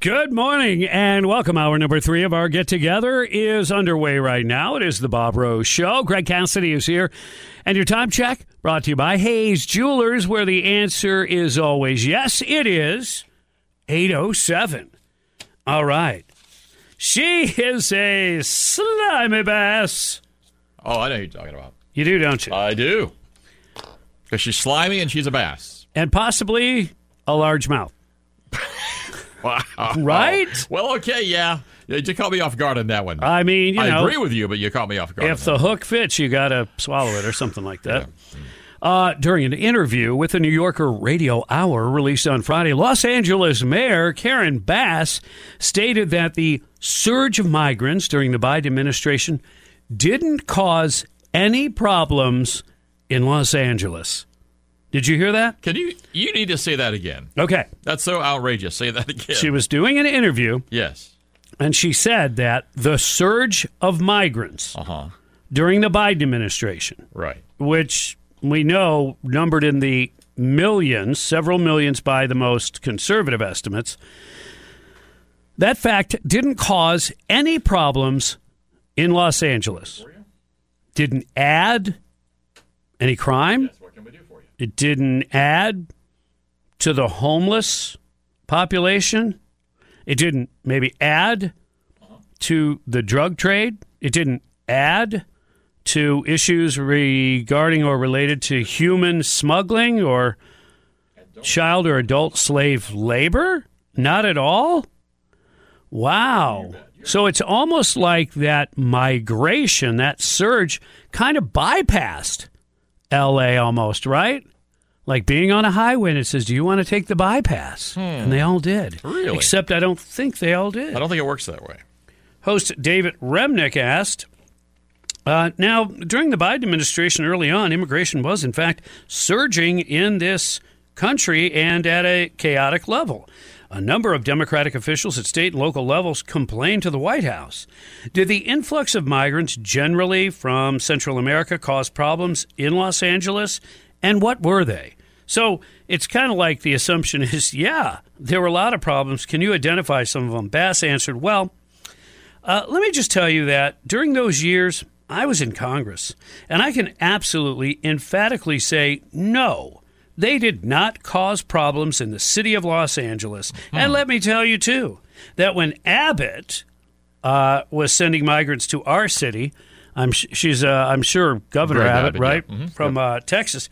Good morning and welcome. Hour number 3 of our get-together is underway right now. It is the Bob Rose Show. Greg Cassidy is here. And your time check brought to you by Hayes Jewelers, where the answer is always yes. It is 8:07. All right. She is a slimy bass. Oh, I know who you're talking about. You do, don't you? I do. Because she's slimy and she's a bass. And possibly a large mouth. Wow. Right? Well, okay, yeah. You caught me off guard on that one. I mean, I agree with you, but you caught me off guard. If the hook fits, you got to swallow it or something like that. Yeah. During an interview with the New Yorker Radio Hour released on Friday, Los Angeles Mayor Karen Bass stated that the surge of migrants during the Biden administration didn't cause any problems in Los Angeles. Did you hear that? You need to say that again. Okay. That's so outrageous. Say that again. She was doing an interview. Yes. And she said that the surge of migrants during the Biden administration, right, which we know numbered in the millions, several millions by the most conservative estimates, that fact didn't cause any problems in Los Angeles. Didn't add any crime. Yes, what can we do for you? It didn't add to the homeless population. It didn't maybe add to the drug trade. It didn't add to issues regarding or related to human smuggling or child or adult slave labor. Not at all. Wow. So it's almost like that migration, that surge, kind of bypassed L.A. almost, right? Like being on a highway and it says, do you want to take the bypass? And they all did. Really? Except I don't think they all did. I don't think it works that way. Host David Remnick asked, now, during the Biden administration early on, immigration was, in fact, surging in this country and at a chaotic level. A number of Democratic officials at state and local levels complained to the White House. Did the influx of migrants generally from Central America cause problems in Los Angeles? And what were they? So it's kind of like the assumption is, yeah, there were a lot of problems. Can you identify some of them? Bass answered, well, let me just tell you that during those years, I was in Congress, and I can absolutely, emphatically say no. They did not cause problems in the city of Los Angeles. And let me tell you, too, that when Abbott was sending migrants to our city, I'm sure Governor Abbott, right, from Texas,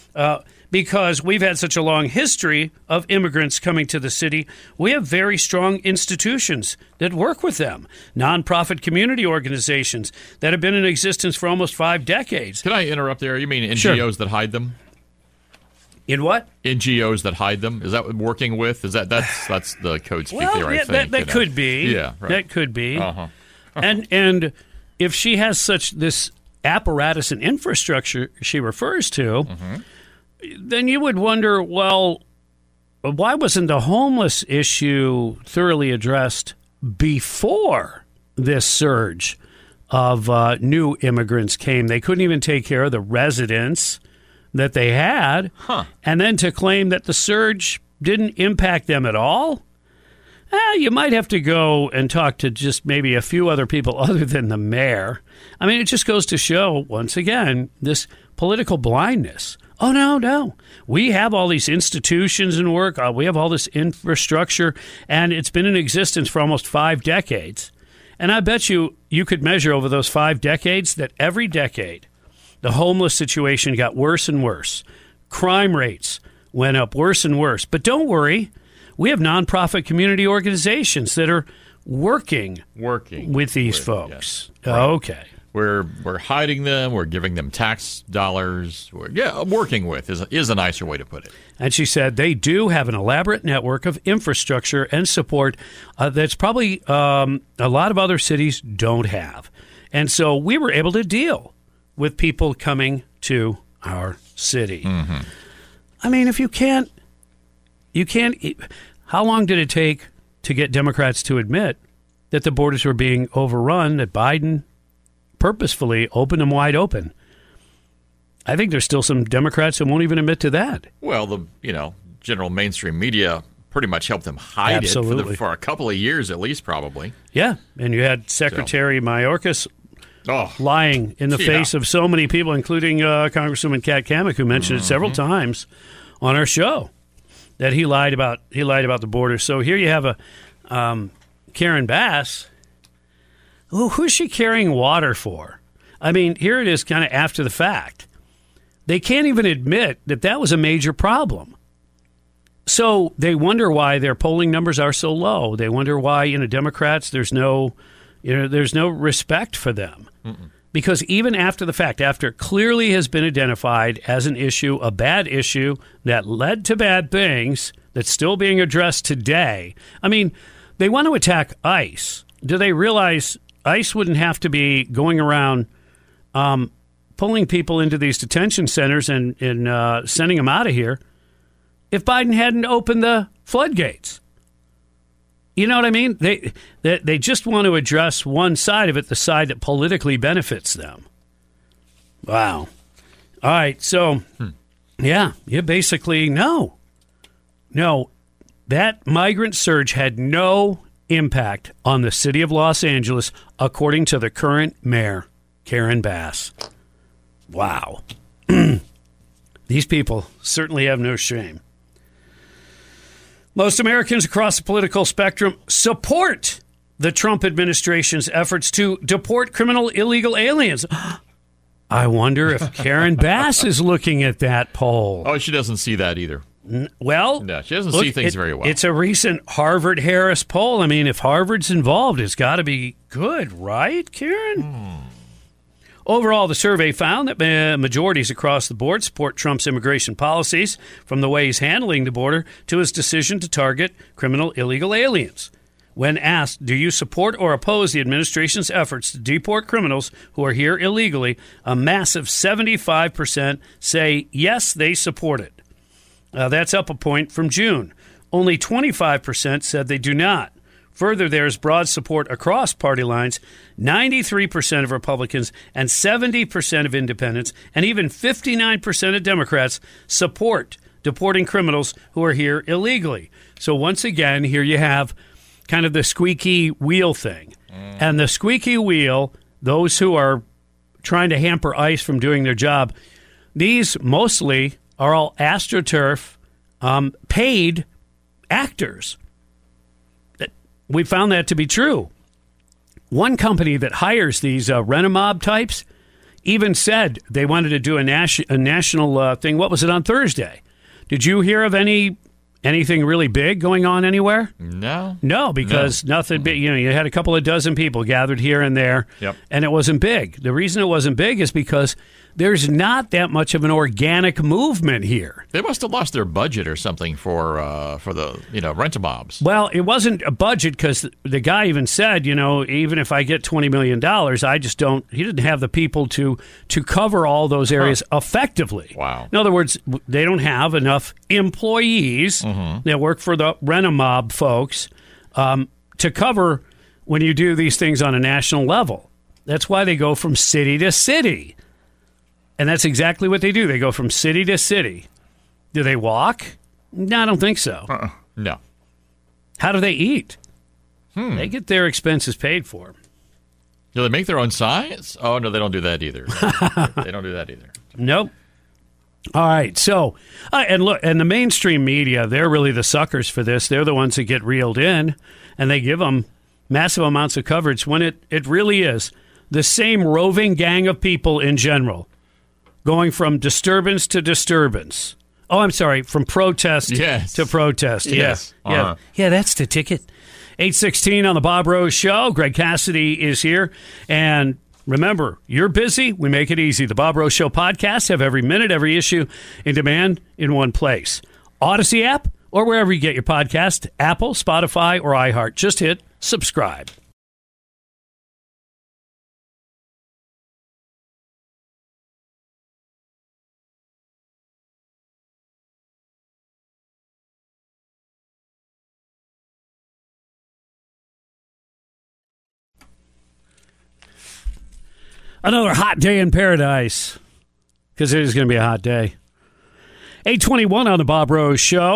because we've had such a long history of immigrants coming to the city, we have very strong institutions that work with them, nonprofit community organizations that have been in existence for almost 5 decades. Can I interrupt there? You mean NGOs Sure. that hide them? In what? NGOs that hide them? Is that what working with? Is that's the code speak there, I think. That could be. Yeah, right. That could be. And if she has this apparatus and infrastructure she refers to, then you would wonder, well, why wasn't the homeless issue thoroughly addressed before this surge of new immigrants came? They couldn't even take care of the residents that they had, and then to claim that the surge didn't impact them at all? You might have to go and talk to just maybe a few other people other than the mayor. I mean, it just goes to show, once again, this political blindness. Oh, no. We have all these institutions in work. We have all this infrastructure, and it's been in existence for almost 5 decades. And I bet you could measure over those 5 decades that every decade, the homeless situation got worse and worse. Crime rates went up worse and worse. But don't worry. We have nonprofit community organizations that are working with these folks. Yes. Right. Okay. We're hiding them. We're giving them tax dollars. Working with is a nicer way to put it. And she said they do have an elaborate network of infrastructure and support that's probably a lot of other cities don't have. And so we were able to deal with people coming to our city. I mean, if you can't. How long did it take to get Democrats to admit that the borders were being overrun, that Biden purposefully opened them wide open? I think there's still some Democrats who won't even admit to that. Well, the general mainstream media pretty much helped them hide Absolutely. it for a couple of years at least, probably. Yeah, and you had Secretary Mayorkas Oh, lying in the yeah. face of so many people, including Congresswoman Kat Kamek, who mentioned it several times on our show, that he lied about the border. So here you have a Karen Bass. Who's she carrying water for? I mean, here it is kind of after the fact. They can't even admit that that was a major problem. So they wonder why their polling numbers are so low. They wonder why, Democrats, there's no respect for them. Because even after the fact, after it clearly has been identified as an issue, a bad issue that led to bad things that's still being addressed today. I mean, they want to attack ICE. Do they realize ICE wouldn't have to be going around pulling people into these detention centers and sending them out of here if Biden hadn't opened the floodgates? You know what I mean? They just want to address one side of it, the side that politically benefits them. Wow. All right, so, yeah, you basically, no, that migrant surge had no impact on the city of Los Angeles, according to the current mayor, Karen Bass. Wow. These people certainly have no shame. Most Americans across the political spectrum support the Trump administration's efforts to deport criminal illegal aliens. I wonder if Karen Bass is looking at that poll. Oh, she doesn't see that either. Well, No, she doesn't see things very well. It's a recent Harvard-Harris poll. I mean, if Harvard's involved, it's got to be good, right, Karen? Overall, the survey found that majorities across the board support Trump's immigration policies, from the way he's handling the border to his decision to target criminal illegal aliens. When asked, do you support or oppose the administration's efforts to deport criminals who are here illegally, a massive 75% say yes, they support it. That's up a point from June. Only 25% said they do not. Further, there's broad support across party lines. 93% of Republicans and 70% of independents and even 59% of Democrats support deporting criminals who are here illegally. So once again, here you have kind of the squeaky wheel thing. And the squeaky wheel, those who are trying to hamper ICE from doing their job, these mostly are all AstroTurf paid actors. We found that to be true. One company that hires these Rent-A-Mob types even said they wanted to do a national thing. What was it, on Thursday? Did you hear of anything really big going on anywhere? No, because nothing big. You had a couple of dozen people gathered here and there, and it wasn't big. The reason it wasn't big is because there's not that much of an organic movement here. They must have lost their budget or something for the Rent-A-Mobs. Well, it wasn't a budget, because the guy even said, even if I get $20 million, I just don't. He didn't have the people to cover all those areas effectively. Wow. In other words, they don't have enough employees that work for the Rent-A-Mob folks to cover when you do these things on a national level. That's why they go from city to city. And that's exactly what they do. They go from city to city. Do they walk? No, I don't think so. No. How do they eat? They get their expenses paid for. Do they make their own signs? Oh, no, they don't do that either. They don't do that either. Nope. All right. So, and look, and the mainstream media, they're really the suckers for this. They're the ones that get reeled in, and they give them massive amounts of coverage when it really is the same roving gang of people in general, going from disturbance to disturbance. Oh, I'm sorry, from protest to protest. Yes. Yeah, that's the ticket. 8:16 on the Bob Rose Show. Greg Cassidy is here. And remember, you're busy, we make it easy. The Bob Rose Show podcasts have every minute, every issue in demand in one place. Odyssey app, or wherever you get your podcast, Apple, Spotify, or iHeart. Just hit subscribe. Another hot day in paradise, because it is going to be a hot day. 8:21 on the Bob Rose Show.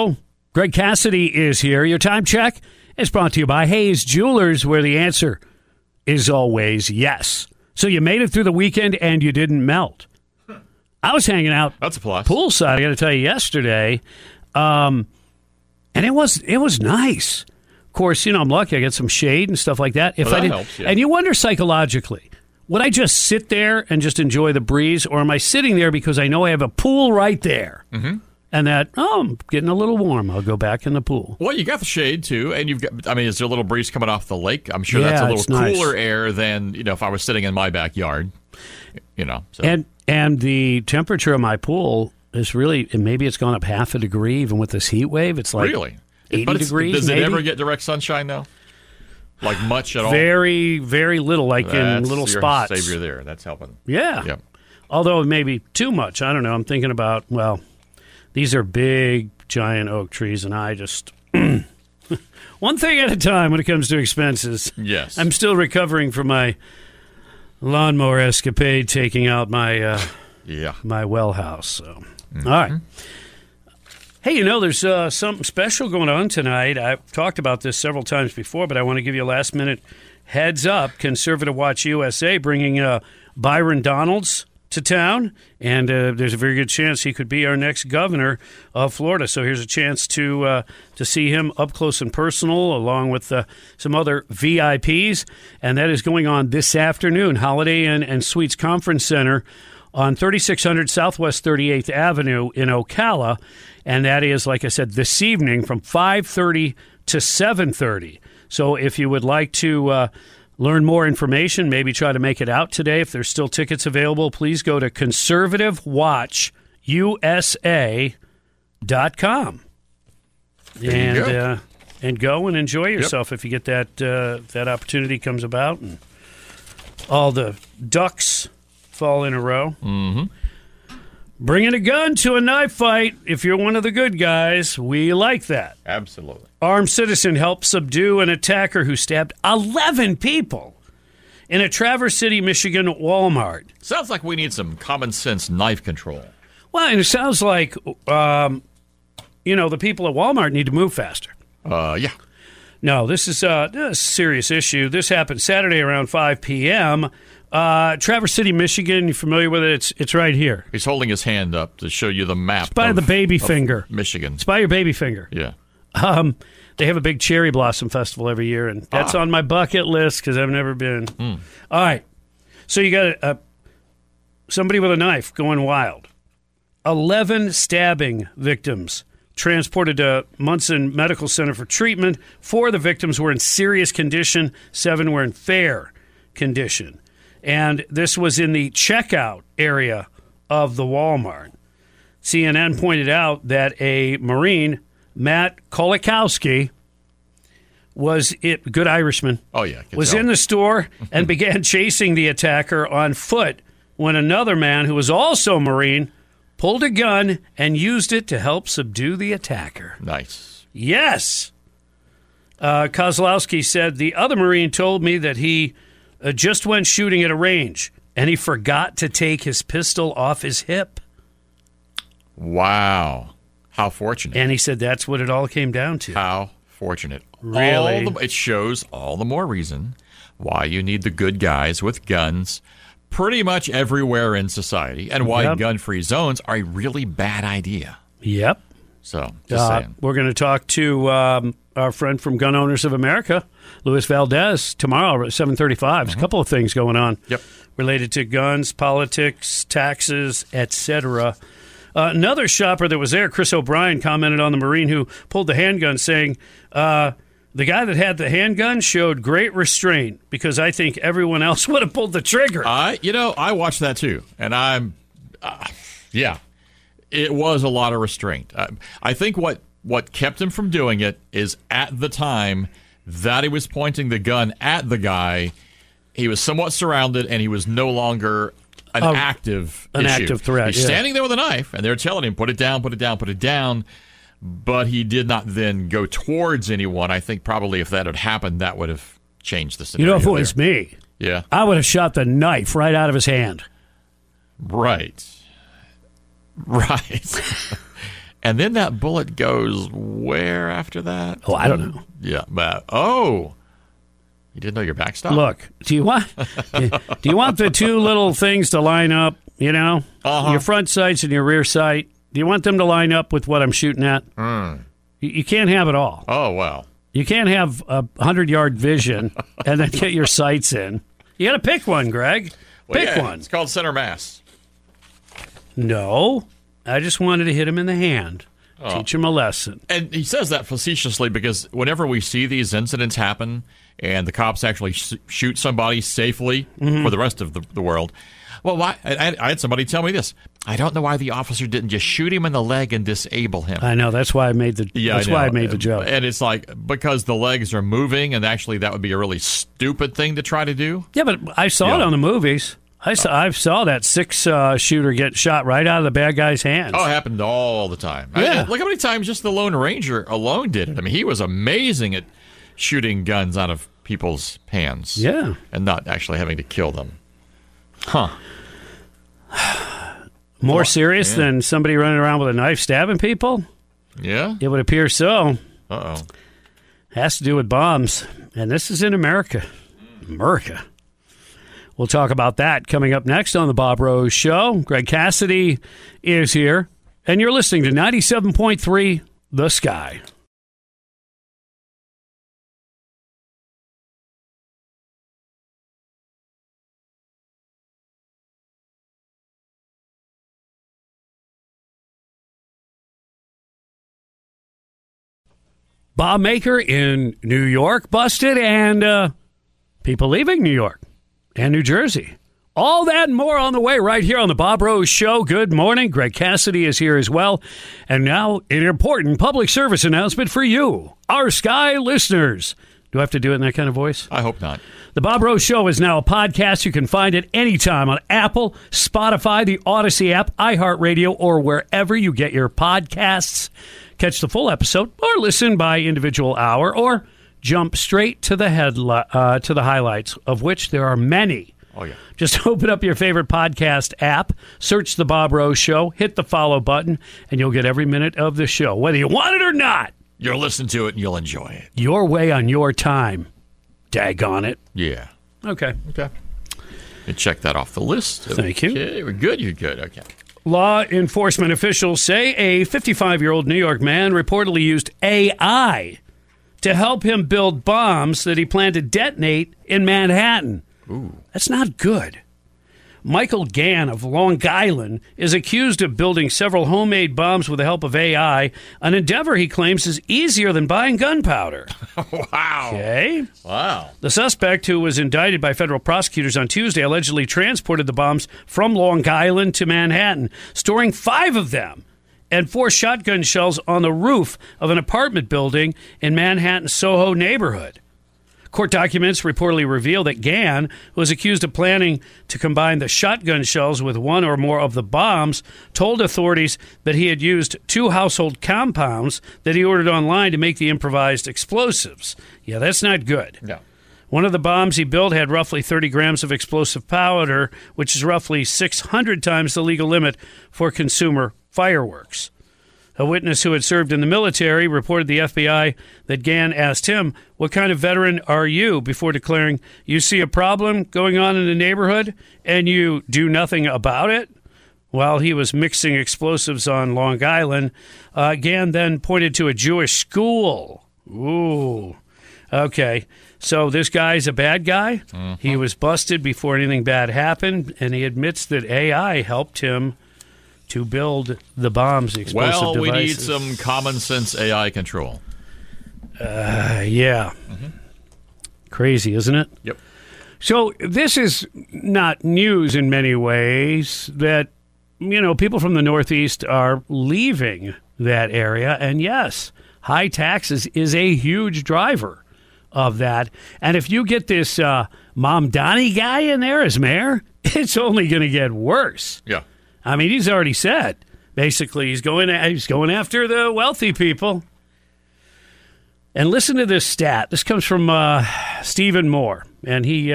Greg Cassidy is here. Your time check is brought to you by Hayes Jewelers, where the answer is always yes. So you made it through the weekend and you didn't melt. I was hanging out That's a plus. poolside, I got to tell you, yesterday, and it was nice. Of course, I'm lucky. I get some shade and stuff like that. That helps, yeah. And you wonder psychologically, would I just sit there and just enjoy the breeze, or am I sitting there because I know I have a pool right there? Mm-hmm. And that, I'm getting a little warm. I'll go back in the pool. Well, you got the shade, too, and you've got, is there a little breeze coming off the lake? I'm sure that's a little cooler air than, if I was sitting in my backyard, So. And the temperature of my pool is really, maybe it's gone up half a degree, even with this heat wave. It's like really? 80 degrees, Does maybe? it ever get direct sunshine, though? Like much at all? Very, very little, in little spots. Savior there. That's helping. Yeah. Yep. Although maybe too much. I don't know. I'm thinking about, these are big, giant oak trees, and I just... one thing at a time when it comes to expenses. Yes. I'm still recovering from my lawnmower escapade taking out my my well house. So, All right. Hey, there's something special going on tonight. I've talked about this several times before, but I want to give you a last-minute heads up. Conservative Watch USA bringing Byron Donalds to town, and there's a very good chance he could be our next governor of Florida. So here's a chance to see him up close and personal, along with some other VIPs, and that is going on this afternoon. Holiday Inn and Suites Conference Center on 3600 Southwest 38th Avenue in Ocala, and that is, like I said, this evening from 5:30 to 7:30. So if you would like to learn more information, maybe try to make it out today. If there's still tickets available, please go to conservativewatchusa.com and go and enjoy yourself if you get that opportunity comes about and all the ducks fall in a row. Mm-hmm. Bringing a gun to a knife fight, if you're one of the good guys, we like that. Absolutely. Armed citizen helped subdue an attacker who stabbed 11 people in a Traverse City, Michigan Walmart. Sounds like we need some common sense knife control. Well, and it sounds like, the people at Walmart need to move faster. Yeah. No, this is a serious issue. This happened Saturday around 5 p.m., Traverse City, Michigan. You familiar with it? It's right here. He's holding his hand up to show you the map. It's by the baby finger. Michigan. It's by your baby finger. Yeah. They have a big cherry blossom festival every year, and that's on my bucket list because I've never been. All right. So you got somebody with a knife going wild. 11 stabbing victims transported to Munson Medical Center for treatment. 4 of the victims were in serious condition. 7 were in fair condition. And this was in the checkout area of the Walmart. CNN pointed out that a Marine, Matt Kolakowski, good Irishman, was in the store and began chasing the attacker on foot when another man, who was also a Marine, pulled a gun and used it to help subdue the attacker. Nice. Yes. Kozlowski said, the other Marine told me that he just went shooting at a range, and he forgot to take his pistol off his hip. Wow. How fortunate. And he said that's what it all came down to. How fortunate. Really? It shows all the more reason why you need the good guys with guns pretty much everywhere in society, and why gun-free zones are a really bad idea. Yep. So, just saying. We're going to talk to our friend from Gun Owners of America, Luis Valdez, tomorrow at 7:35. There's a couple of things going on related to guns, politics, taxes, etc. Another shopper that was there, Chris O'Brien, commented on the Marine who pulled the handgun, saying, the guy that had the handgun showed great restraint because I think everyone else would have pulled the trigger. I watched that too, and it was a lot of restraint. I think what kept him from doing it is at the time that he was pointing the gun at the guy, he was somewhat surrounded, and he was no longer an active threat. He's standing there with a knife, and they're telling him, put it down, put it down, put it down. But he did not then go towards anyone. I think probably if that had happened, that would have changed the scenario. If it was me, I would have shot the knife right out of his hand. Right. And then that bullet goes where after that? Oh, I don't know. Yeah, but you didn't know your backstop? Look, do you want the two little things to line up? You know, your front sights and your rear sight. Do you want them to line up with what I'm shooting at? You can't have it all. Oh, wow. You can't have 100-yard vision and then get your sights in. You got to pick one, Greg. Pick one. It's called center mass. No, I just wanted to hit him in the hand. Teach him a lesson. And he says that facetiously because whenever we see these incidents happen and the cops actually shoot somebody safely for the rest of the world, well, I had somebody tell me this. I don't know why the officer didn't just shoot him in the leg and disable him. I know. That's why I made the joke. And it's like, because the legs are moving, and actually that would be a really stupid thing to try to do. Yeah, but I saw it on the movies. I saw that six-shooter get shot right out of the bad guy's hands. Oh, it happened all the time. Yeah. Look how many times just the Lone Ranger alone did it. I mean, he was amazing at shooting guns out of people's hands. Yeah. And not actually having to kill them. Huh. More serious than somebody running around with a knife stabbing people? Yeah? It would appear so. Uh-oh. Has to do with bombs. And this is in America. America. We'll talk about that coming up next on the Bob Rose Show. Greg Cassidy is here, and you're listening to 97.3 The Sky. Bomb maker in New York busted, and people leaving New York and New Jersey. All that and more on the way right here on the Bob Rose Show. Good morning. Greg Cassidy is here as well. And now an important public service announcement for you, our Sky listeners. Do I have to do it in that kind of voice? I hope not. The Bob Rose Show is now a podcast. You can find it anytime on Apple, Spotify, the Odyssey app, iHeartRadio, or wherever you get your podcasts. Catch the full episode or listen by individual hour or jump straight to the highlights, of which there are many. Oh, yeah. Just open up your favorite podcast app, search The Bob Rose Show, hit the follow button, and you'll get every minute of the show, whether you want it or not. You'll listen to it and you'll enjoy it. Your way on your time. Daggone it. Yeah. Okay. And check that off the list. Thank you. Okay, we're good. You're good. Okay. Law enforcement officials say a 55-year-old New York man reportedly used AI to help him build bombs that he planned to detonate in Manhattan. Ooh. That's not good. Michael Gann of Long Island is accused of building several homemade bombs with the help of AI, an endeavor he claims is easier than buying gunpowder. Wow. Okay. Wow. The suspect, who was indicted by federal prosecutors on Tuesday, allegedly transported the bombs from Long Island to Manhattan, storing 5 of them and 4 shotgun shells on the roof of an apartment building in Manhattan's Soho neighborhood. Court documents reportedly reveal that Gann, who was accused of planning to combine the shotgun shells with one or more of the bombs, told authorities that he had used 2 household compounds that he ordered online to make the improvised explosives. Yeah, that's not good. No. One of the bombs he built had roughly 30 grams of explosive powder, which is roughly 600 times the legal limit for consumer fireworks. A witness who had served in the military reported to the FBI that Gann asked him, "What kind of veteran are you?" before declaring, "You see a problem going on in the neighborhood and you do nothing about it?" While he was mixing explosives on Long Island, Gann then pointed to a Jewish school. Ooh. Okay. So this guy's a bad guy. Mm-hmm. He was busted before anything bad happened, and he admits that AI helped him to build the bombs, the explosive devices. Well, we need some common sense AI control. Yeah. Mm-hmm. Crazy, isn't it? Yep. So this is not news in many ways that, people from the Northeast are leaving that area. And yes, high taxes is a huge driver of that. And if you get this Mamdani guy in there as mayor, it's only going to get worse. Yeah. I mean, he's already said, basically, he's going after the wealthy people. And listen to this stat. This comes from Stephen Moore, and he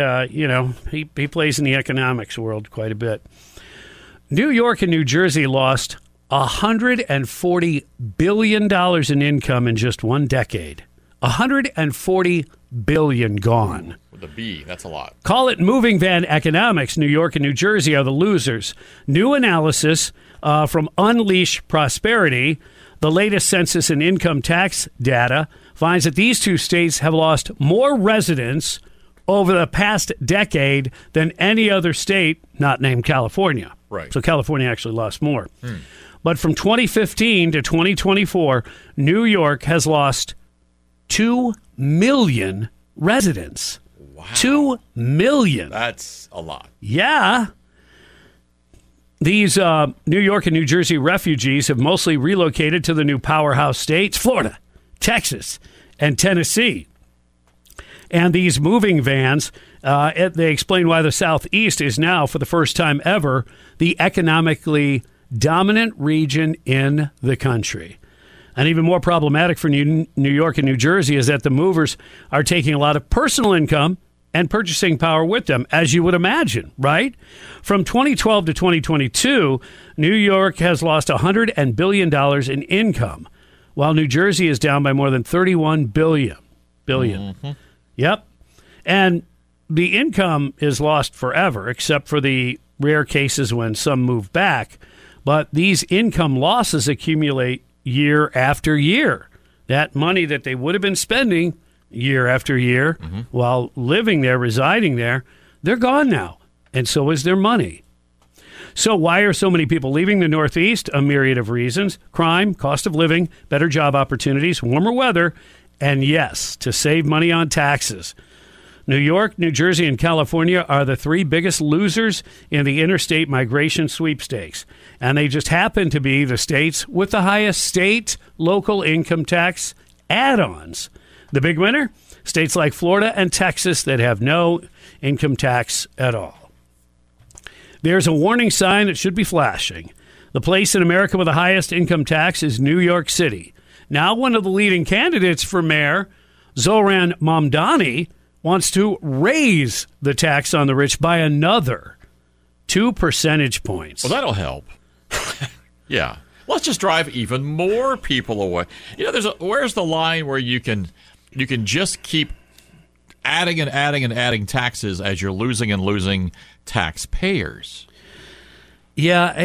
plays in the economics world quite a bit. New York and New Jersey lost $140 billion in income in just one decade. $140 billion gone. With a B, that's a lot. Call it moving van economics. New York and New Jersey are the losers. New analysis from Unleash Prosperity, the latest census and income tax data, finds that these two states have lost more residents over the past decade than any other state not named California. Right. So California actually lost more. But from 2015 to 2024, New York has lost 2 million residents. Wow. 2 million. That's a lot. Yeah. These New York and New Jersey refugees have mostly relocated to the new powerhouse states, Florida, Texas, and Tennessee. And these moving vans, they explain why the Southeast is now, for the first time ever, the economically dominant region in the country. And even more problematic for New York and New Jersey is that the movers are taking a lot of personal income and purchasing power with them, as you would imagine, right? From 2012 to 2022, New York has lost $100 billion in income, while New Jersey is down by more than $31 billion. Mm-hmm. Yep. And the income is lost forever, except for the rare cases when some move back. But these income losses accumulate year after year. That money that they would have been spending year after year while living there, residing there, they're gone now. And so is their money. So why are so many people leaving the Northeast? A myriad of reasons. Crime, cost of living, better job opportunities, warmer weather, and yes, to save money on taxes. New York, New Jersey, and California are the three biggest losers in the interstate migration sweepstakes. And they just happen to be the states with the highest state local income tax add-ons. The big winner? States like Florida and Texas that have no income tax at all. There's a warning sign that should be flashing. The place in America with the highest income tax is New York City. Now one of the leading candidates for mayor, Zohran Mamdani, wants to raise the tax on the rich by another 2 percentage points. Well, that'll help. Yeah. Let's just drive even more people away. You know, where's the line where you can just keep adding and adding and adding taxes as you're losing and losing taxpayers? Yeah,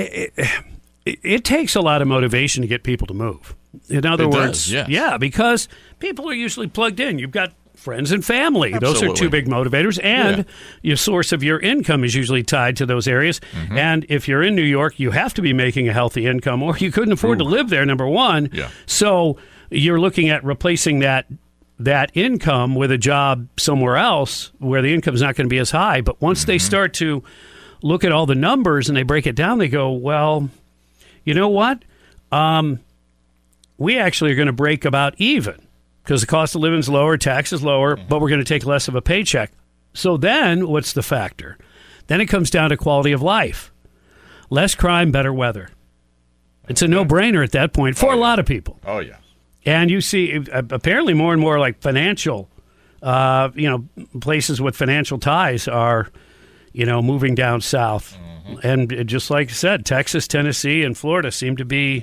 it takes a lot of motivation to get people to move. In other words, does, yes. Yeah, because people are usually plugged in. You've got friends and family. Absolutely. Those are two big motivators. And your source of your income is usually tied to those areas. Mm-hmm. And if you're in New York, you have to be making a healthy income or you couldn't afford to live there, number one. Yeah. So you're looking at replacing that income with a job somewhere else where the income is not going to be as high. But once they start to look at all the numbers and they break it down, they go, well, you know what? We actually are going to break about even. Because the cost of living is lower, tax is lower, but we're going to take less of a paycheck. So then, what's the factor? Then it comes down to quality of life. Less crime, better weather. It's a no-brainer at that point for a lot of people. Oh, yeah. And you see, apparently more and more like financial, places with financial ties are, moving down south. Mm-hmm. And just like I said, Texas, Tennessee, and Florida seem to be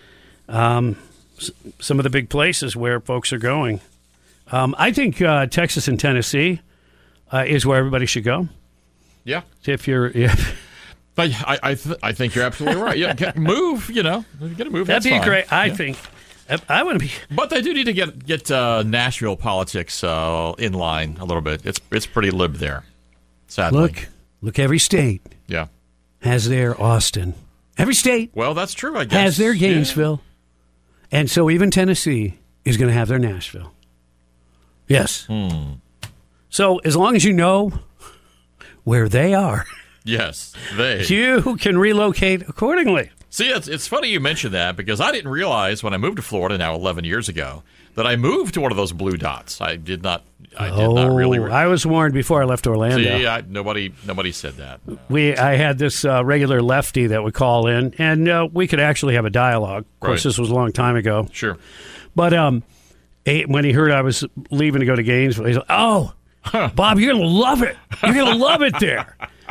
some of the big places where folks are going. I think Texas and Tennessee is where everybody should go. Yeah. But I think you're absolutely right. Yeah, move, you got to move. That'd be fine. great. I think I want to be. But they do need to get Nashville politics in line a little bit. It's pretty lib there, sadly. Look, every state has their Austin. Every state. Well, that's true, I guess. Has their Gainesville. Yeah. And so even Tennessee is going to have their Nashville. Yes. So as long as you know where they are. Yes, you can relocate accordingly. See, it's funny you mentioned that because I didn't realize when I moved to Florida now 11 years ago that I moved to one of those blue dots. I did not really. I was warned before I left Orlando. See, nobody said that. I had this regular lefty that would call in, and we could actually have a dialogue. Of course, This was a long time ago. Sure. But when he heard I was leaving to go to Gainesville, he's like, "Oh, Bob, you're going to love it. You're going to love it there."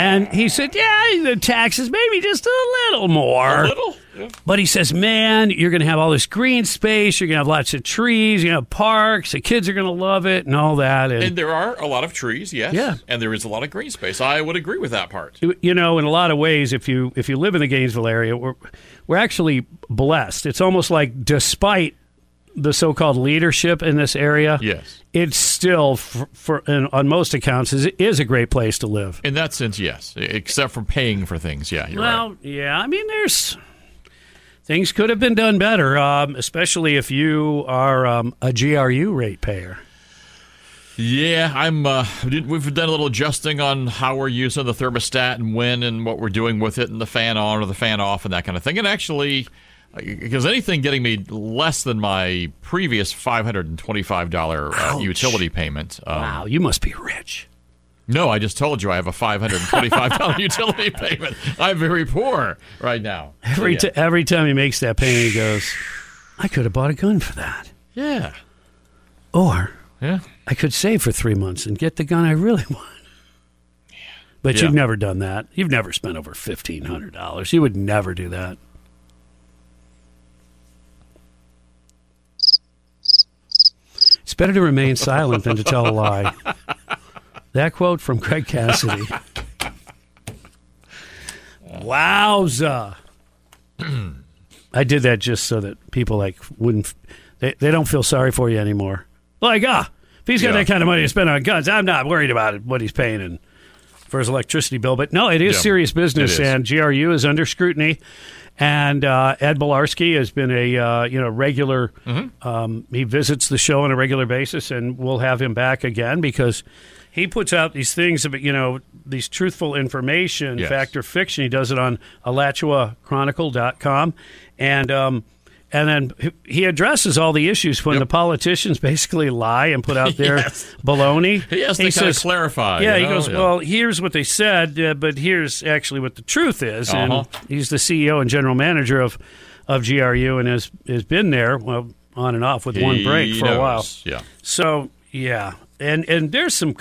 And he said, yeah, the taxes maybe just a little more. A little? Yeah. But he says, man, you're going to have all this green space. You're going to have lots of trees. You're going to have parks. The kids are going to love it and all that. And there are a lot of trees, yes. Yeah. And there is a lot of green space. I would agree with that part. You know, in a lot of ways, if you live in the Gainesville area, we're actually blessed. It's almost like despite the so-called leadership in this area, yes, it's still, on most accounts, is a great place to live. In that sense, yes, except for paying for things. Yeah, you're right. Yeah, I mean, things could have been done better, especially if you are a GRU rate payer. Yeah, we've done a little adjusting on how we're using the thermostat and when and what we're doing with it and the fan on or the fan off and that kind of thing. And actually, because anything getting me less than my previous $525 utility payment. Wow, you must be rich. No, I just told you I have a $525 utility payment. I'm very poor right now. Every time he makes that payment, he goes, I could have bought a gun for that. Yeah. Or yeah, I could save for 3 months and get the gun I really want. Yeah. But you've never done that. You've never spent over $1,500. You would never do that. It's better to remain silent than to tell a lie. That quote from Greg Cassidy. Wowza. I did that just so that people wouldn't. They don't feel sorry for you anymore. Like, if he's got that kind of money to spend on guns, I'm not worried about what he's paying for his electricity bill. But no, it is serious business, and GRU is under scrutiny. And Ed Belarski has been a regular. Mm-hmm. He visits the show on a regular basis, and we'll have him back again because he puts out these things about these truthful information, fact or fiction. He does it on AlachuaChronicle.com, and then he addresses all the issues when the politicians basically lie and put out their baloney. He has to kind of clarify. Yeah, he goes, well, here's what they said, but here's actually what the truth is. Uh-huh. And he's the CEO and general manager of GRU and has been there, on and off with one break for a while. Yeah. So, yeah. And there's some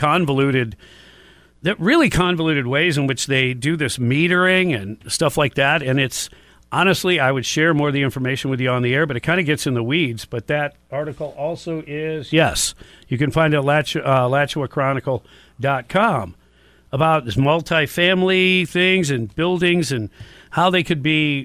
really convoluted ways in which they do this metering and stuff like that, and it's honestly, I would share more of the information with you on the air, but it kind of gets in the weeds. But that article also is, you can find it at AlachuaChronicle.com about this multifamily things and buildings and how it could be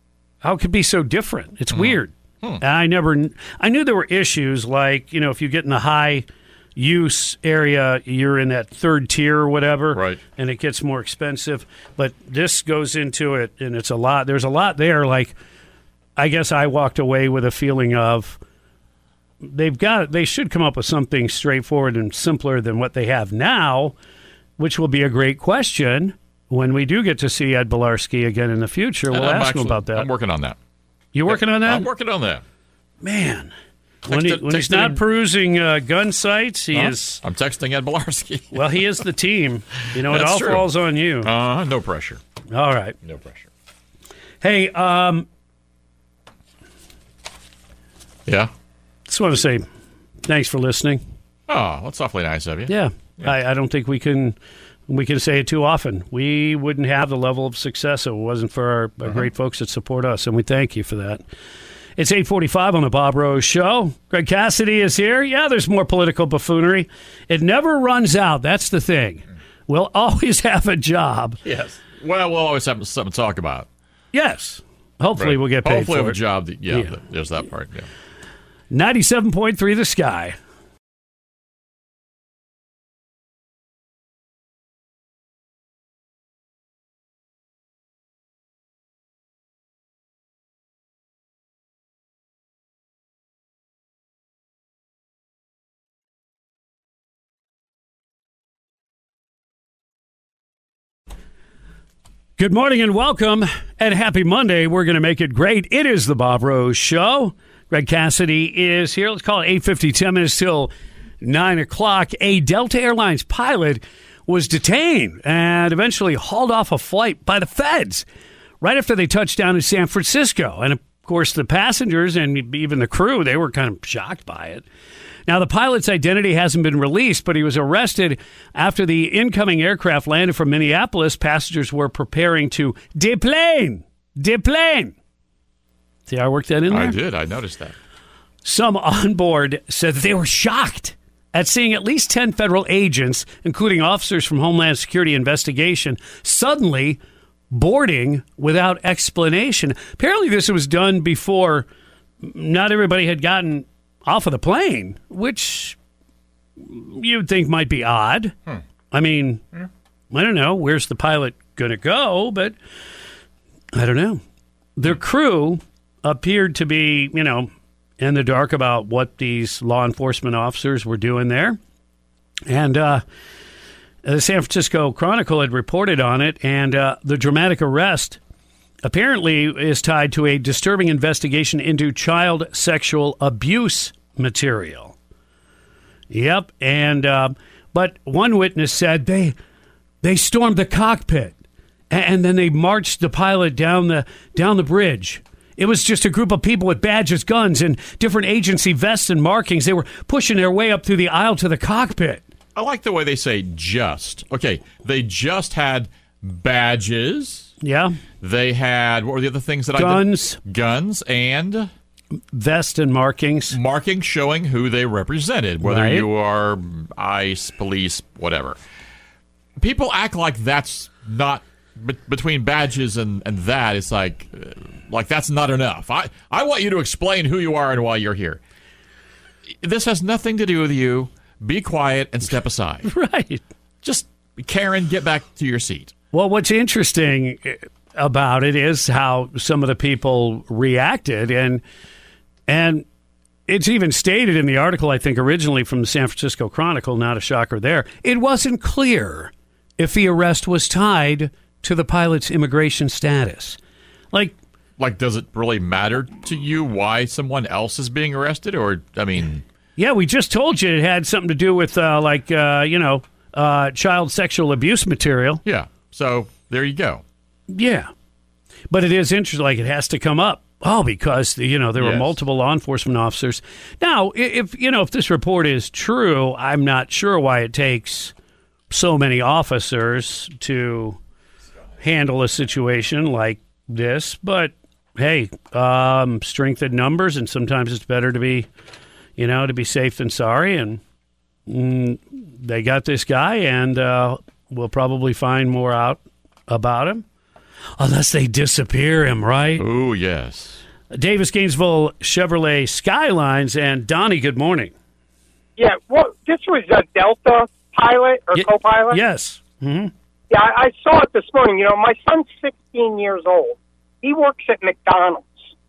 so different. It's weird. And I knew there were issues like, if you get in the high use area, you're in that third tier or whatever, right? And it gets more expensive. But this goes into it, and it's a lot. There's a lot there. Like, I guess I walked away with a feeling of they should come up with something straightforward and simpler than what they have now, which will be a great question when we do get to see Ed Belarski again in the future. We'll ask him about that. I'm working on that. You working on that? I'm working on that. Man. When he's not perusing gun sites, he is. I'm texting Ed Belarski. Well, he is the team. It all falls on you. No pressure. All right. No pressure. Hey, yeah? Just want to say thanks for listening. Oh, that's awfully nice of you. Yeah. I don't think we can say it too often. We wouldn't have the level of success if it wasn't for our great folks that support us, and we thank you for that. It's 8:45 on the Bob Rose Show. Greg Cassidy is here. Yeah, there's more political buffoonery. It never runs out. That's the thing. We'll always have a job. Yes. Well, we'll always have something to talk about. Yes. Hopefully we'll get paid Hopefully for we'll it. have a job. There's that part. Yeah. 97.3 The Sky. Good morning and welcome, and happy Monday. We're going to make it great. It is the Bob Rose Show. Greg Cassidy is here. Let's call it 8:50, 10 minutes till 9 o'clock. A Delta Airlines pilot was detained and eventually hauled off a flight by the feds right after they touched down in San Francisco. And, of course, the passengers and even the crew, they were kind of shocked by it. Now, the pilot's identity hasn't been released, but he was arrested after the incoming aircraft landed from Minneapolis. Passengers were preparing to deplane. See how I worked that in there? I did. I noticed that. Some on board said that they were shocked at seeing at least 10 federal agents, including officers from Homeland Security investigation, suddenly boarding without explanation. Apparently, this was done before not everybody had gotten off of the plane, which you'd think might be odd. I mean, I don't know. Where's the pilot going to go? But I don't know. Their crew appeared to be, in the dark about what these law enforcement officers were doing there. And the San Francisco Chronicle had reported on it, and the dramatic arrest apparently is tied to a disturbing investigation into child sexual abuse material. Yep, and but one witness said they stormed the cockpit, and then they marched the pilot down the bridge. It was just a group of people with badges, guns, and different agency vests and markings. They were pushing their way up through the aisle to the cockpit. I like the way they say just. Okay, they just had badges. Yeah. They had, what were the other things that Guns. I did? Guns and vest and markings. Markings showing who they represented, whether Right. you are ICE, police, whatever. People act like that's not, between badges and that, it's like that's not enough. I want you to explain who you are and why you're here. This has nothing to do with you. Be quiet and step aside. Right. Just, Karen, get back to your seat. Well, what's interesting about it is how some of the people reacted, and it's even stated in the article, I think, originally from the San Francisco Chronicle, not a shocker there. It wasn't clear if the arrest was tied to the pilot's immigration status. Like, does it really matter to you why someone else is being arrested? Or, I mean... Yeah, we just told you it had something to do with, child sexual abuse material. Yeah, so there you go. Yeah. But it is interesting, it has to come up. Oh, because, there were Yes. multiple law enforcement officers. Now, if this report is true, I'm not sure why it takes so many officers to handle a situation like this. But, hey, strength in numbers, and sometimes it's better to be, to be safe than sorry. And they got this guy, and we'll probably find more out about him. Unless they disappear him, right? Oh, yes. Davis Gainesville Chevrolet Skylines, and Donnie, good morning. Yeah, well, this was a Delta pilot or co-pilot? Yes. Mm-hmm. Yeah, I saw it this morning. My son's 16 years old. He works at McDonald's.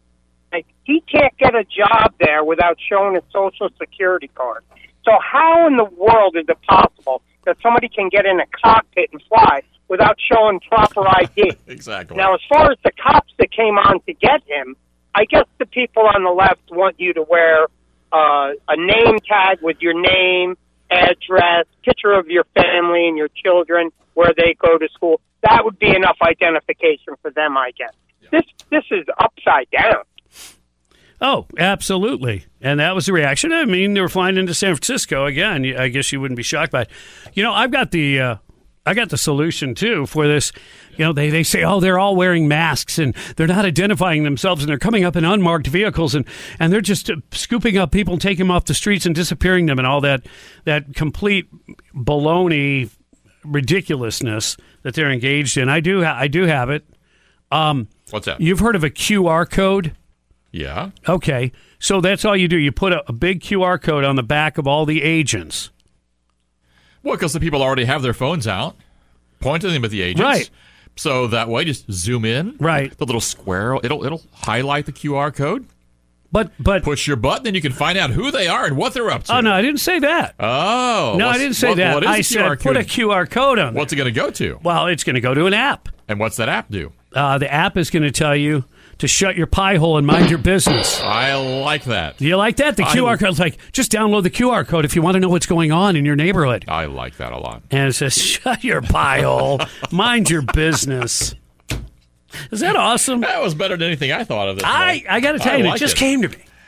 He can't get a job there without showing a Social Security card. So how in the world is it possible that somebody can get in a cockpit and fly without showing proper ID? Exactly. Now, as far as the cops that came on to get him, I guess the people on the left want you to wear a name tag with your name, address, picture of your family and your children, where they go to school. That would be enough identification for them, I guess. Yeah. This is upside down. Oh, absolutely. And that was the reaction. I mean, they were flying into San Francisco again. I guess you wouldn't be shocked by it. I've got the solution too for this. They say, oh, they're all wearing masks and they're not identifying themselves and they're coming up in unmarked vehicles and they're just scooping up people and taking them off the streets and disappearing them and all that complete baloney ridiculousness that they're engaged in. I do have it. What's that? You've heard of a QR code? Yeah. Okay. So that's all you do. You put a big QR code on the back of all the agents. Well, because the people already have their phones out, pointing them at the agents. Right. So that way, just zoom in. Right. The little square, it'll highlight the QR code. But push your button, and you can find out who they are and what they're up to. Oh, no, I didn't say that. Oh. No, I didn't say that. What is I the said QR put a code? QR code on What's it going to go to? Well, it's going to go to an app. And what's that app do? The app is going to tell you to shut your pie hole and mind your business. I like that. Do you like that? The QR code's like, just download the QR code if you want to know what's going on in your neighborhood. I like that a lot. And it says, shut your pie hole, mind your business. Is that awesome? That was better than anything I thought of this I got to tell you, it just came to me.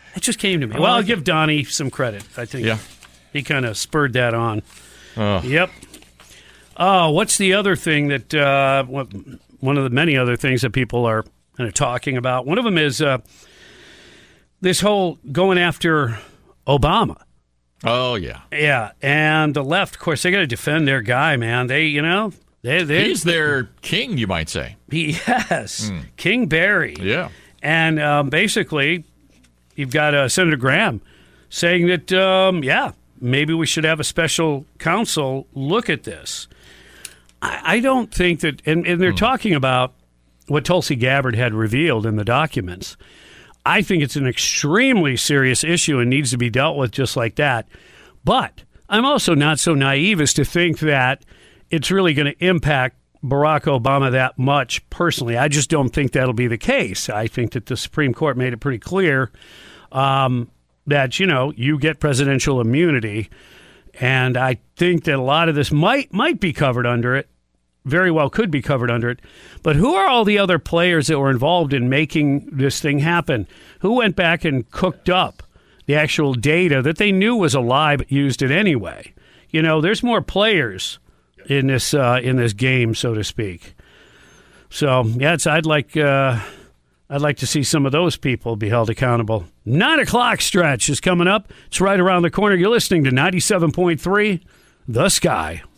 It just came to me. Well, I'll give Donnie some credit. I think he kind of spurred that on. Yep. Oh, what's the other thing that one of the many other things that people are kind of talking about? One of them is this whole going after Obama. Oh, yeah. Yeah, and the left, of course, they got to defend their guy, man. He's their king, you might say. Yes, King Barry. Yeah. And basically, you've got Senator Graham saying that, maybe we should have a special counsel look at this. I don't think that, and they're talking about what Tulsi Gabbard had revealed in the documents. I think it's an extremely serious issue and needs to be dealt with just like that. But I'm also not so naive as to think that it's really going to impact Barack Obama that much personally. I just don't think that'll be the case. I think that the Supreme Court made it pretty clear that, you get presidential immunity. And I think that a lot of this might be covered under it, very well could be covered under it. But who are all the other players that were involved in making this thing happen? Who went back and cooked up the actual data that they knew was a lie but used it anyway? There's more players in this game, so to speak. So, I'd like to see some of those people be held accountable. 9 o'clock stretch is coming up. It's right around the corner. You're listening to 97.3 The Sky.